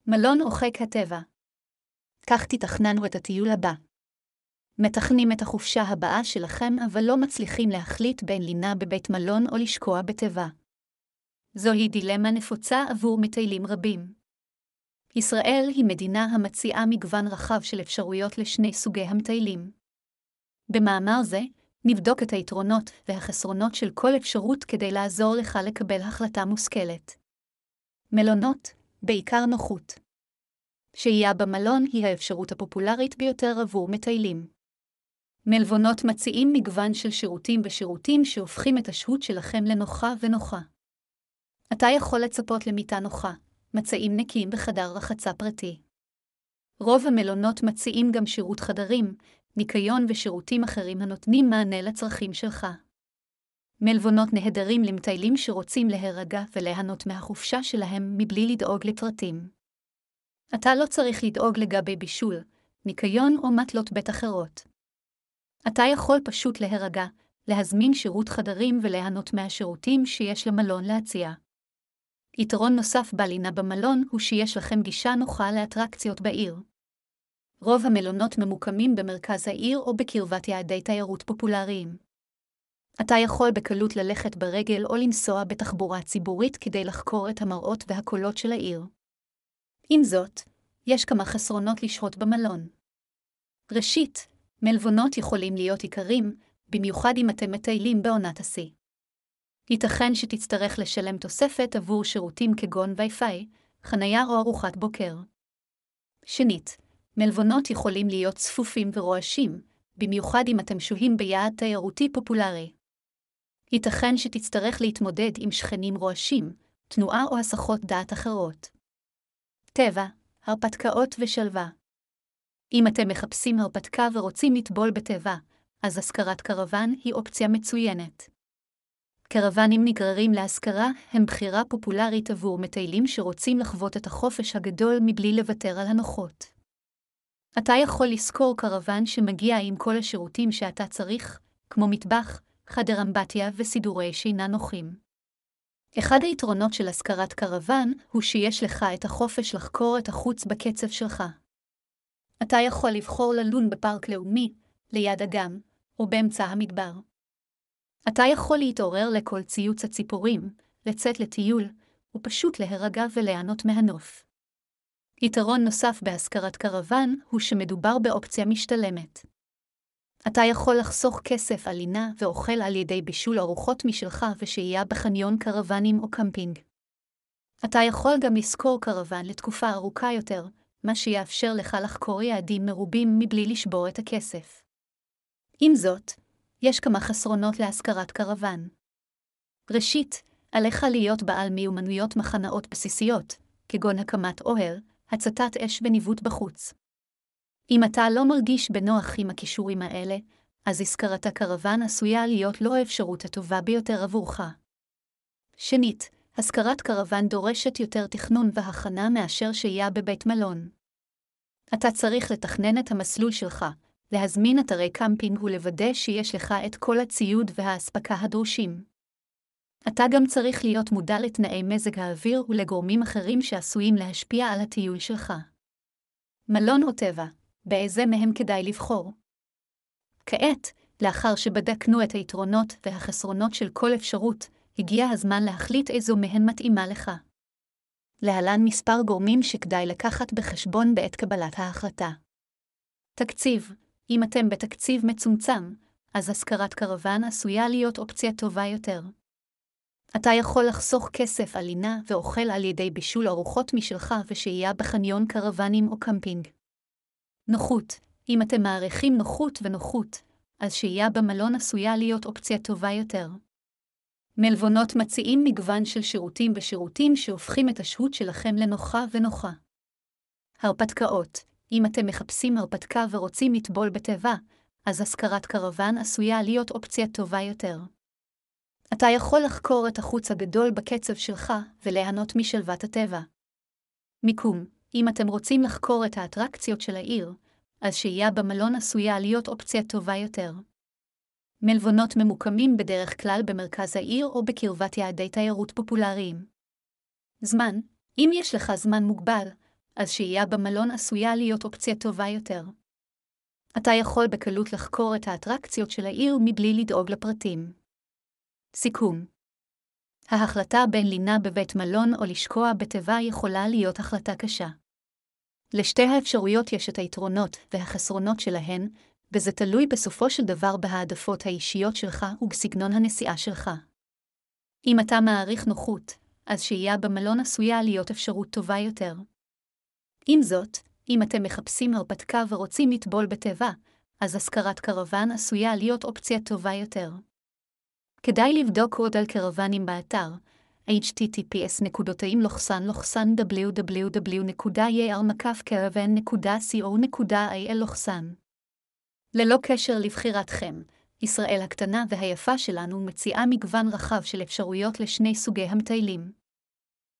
מלון עוחק הטבע. כך תתכננו את הטיול הבא. מתכנים את החופשה הבאה שלכם, אבל לא מצליחים להחליט בין לינה בבית מלון או לשקוע בטבע. זוהי דילמה נפוצה עבור מטיילים רבים. ישראל היא מדינה המציעה מגוון רחב של אפשרויות לשני סוגי המטיילים. במאמר זה, נבדוק את היתרונות והחסרונות של כל אפשרות כדי לעזור לך לקבל החלטה מושכלת. מלונות, בעיקר נוחות. שהייה במלון היא האפשרות הפופולרית ביותר עבור מטיילים. מלונות מציעים מגוון של שירותים שהופכים את השהות שלכם לנוחה ונוחה. אתה יכול לצפות למיטה נוחה, מצעים נקיים בחדר רחצה פרטי. רוב המלונות מציעים גם שירות חדרים, ניקיון ושירותים אחרים הנותנים מענה לצרכים שלך. מלונות נהדרים למטיילים שרוצים להירגע וליהנות מהחופשה שלהם מבלי לדאוג לפרטים. אתה לא צריך לדאוג לגבי בישול, ניקיון או מטלות בית אחרות. אתה יכול פשוט להירגע, להזמין שירות חדרים וליהנות מהשירותים שיש למלון להציע. יתרון נוסף בלינה במלון הוא שיש לכם גישה נוחה לאטרקציות בעיר. רוב המלונות ממוקמים במרכז העיר או בקרבת יעדי תיירות פופולריים. אתה יכול בקלות ללכת ברגל או לנסוע בתחבורה ציבורית כדי לחקור את המראות והקולות של העיר. עם זאת, יש כמה חסרונות לשהות במלון. ראשית, מלונות יכולים להיות יקרים, במיוחד אם אתם מטיילים בעונת השיא. ייתכן שתצטרך לשלם תוספת עבור שירותים כגון וי-פיי, חנייה או ארוחת בוקר. שנית, מלונות יכולים להיות צפופים ורועשים, במיוחד אם אתם שוהים ביעד תיירותי פופולרי. ייתכן שתצטרך להתמודד עם שכנים רועשים, תנועה או הסחות דעת אחרות. טבע, הרפתקאות ושלווה. אם אתם מחפשים הרפתקה ורוצים לטבול בטבע, אז השכרת קרוון היא אופציה מצוינת. קרוונים נגררים להשכרה הם בחירה פופולרית עבור מטיילים שרוצים לחוות את החופש הגדול מבלי לוותר על הנוחות. אתה יכול לשכור קרוון שמגיע עם כל השירותים שאתה צריך, כמו מטבח, חדר אמבטיה וסידורי שינה נוחים. אחד היתרונות של השכרת קרוון הוא שיש לך את החופש לחקור את החוץ בקצב שלך. אתה יכול לבחור ללון בפארק לאומי, ליד אגם, או באמצע המדבר. אתה יכול להתעורר לכל ציוץ הציפורים, לצאת לטיול, ופשוט להירגע וליהנות מהנוף. יתרון נוסף בהשכרת קרוון הוא שמדובר באופציה משתלמת. אתה יכול לחסוך כסף על לינה ואוכל על ידי בישול ארוחות משלך ושהייה בחניון קרוונים או קמפינג. אתה יכול גם לשכור קרוון לתקופה ארוכה יותר, מה שיאפשר לך לחקור יעדים מרובים מבלי לשבור את הכסף. עם זאת, יש כמה חסרונות להשכרת קרוון. ראשית, עליך להיות בעל מיומנויות מחנאות בסיסיות, כגון הקמת אוהל, הצתת אש וניווט בחוץ. אם אתה לא מרגיש בנוח עם הכישורים האלה, אז השכרת הקרוון עשויה להיות לא האפשרות הטובה ביותר עבורך. שנית, השכרת קרוון דורשת יותר תכנון והכנה מאשר שהייה בבית מלון. אתה צריך לתכנן את המסלול שלך, להזמין אתרי קמפינג ולוודא שיש לך את כל הציוד והאספקה הדרושים. אתה גם צריך להיות מודע לתנאי מזג האוויר ולגורמים אחרים שעשויים להשפיע על הטיול שלך. מלון או טבע, באיזה מהם כדאי לבחור? כעת, לאחר שבדקנו את היתרונות והחסרונות של כל אפשרות, הגיע הזמן להחליט איזו מהן מתאימה לך. להלן מספר גורמים שכדאי לקחת בחשבון בעת קבלת ההחלטה. תקציב. אם אתם בתקציב מצומצם, אז השכרת קרוון עשויה להיות אופציה טובה יותר. אתה יכול לחסוך כסף על לינה ואוכל על ידי בישול ארוחות משלך ושהייה בחניון קרוונים או קמפינג. נוחות. אם אתם מעריכים נוחות ונוחות, אז שהייה במלון עשויה להיות אופציה טובה יותר. מלונות מציעים מגוון של שירותים שהופכים את השהות שלכם לנוחה ונוחה. הרפתקאות. אם אתם מחפשים הרפתקה ורוצים לטבול בטבע, אז השכרת קרוון עשויה להיות אופציה טובה יותר. אתה יכול לחקור את החוץ הגדול בקצב שלך וליהנות משלוות הטבע. מיקום. אם אתם רוצים לחקור את האטרקציות של העיר, אז שהייה במלון עשויה להיות אופציה טובה יותר. מלונות ממוקמים בדרך כלל במרכז העיר או בקרבת יעדי תיירות פופולריים. זמן. אם יש לך זמן מוגבל, אז שהייה במלון עשויה להיות אופציה טובה יותר. אתה יכול בקלות לחקור את האטרקציות של העיר מבלי לדאוג לפרטים. סיכום. ההחלטה בין לינה בבית מלון או לשקוע בתיבה יכולה להיות החלטה קשה. לשתי האפשרויות יש את היתרונות והחסרונות שלהן, וזה תלוי בסופו של דבר בהעדפות האישיות שלך ובסגנון הנסיעה שלך. אם אתה מעריך נוחות, אז שהייה במלון עשויה להיות אפשרות טובה יותר. עם זאת, אם אתם מחפשים הרפתקה ורוצים לטבול בטבע, אז השכרת קרוון עשויה להיות אופציה טובה יותר. כדאי לבדוק עוד על קרוונים באתר https://www.yar-caravan.co.il. ללא קשר לבחירתכם, ישראל הקטנה והיפה שלנו מציעה מגוון רחב של אפשרויות לשני סוגי המטיילים.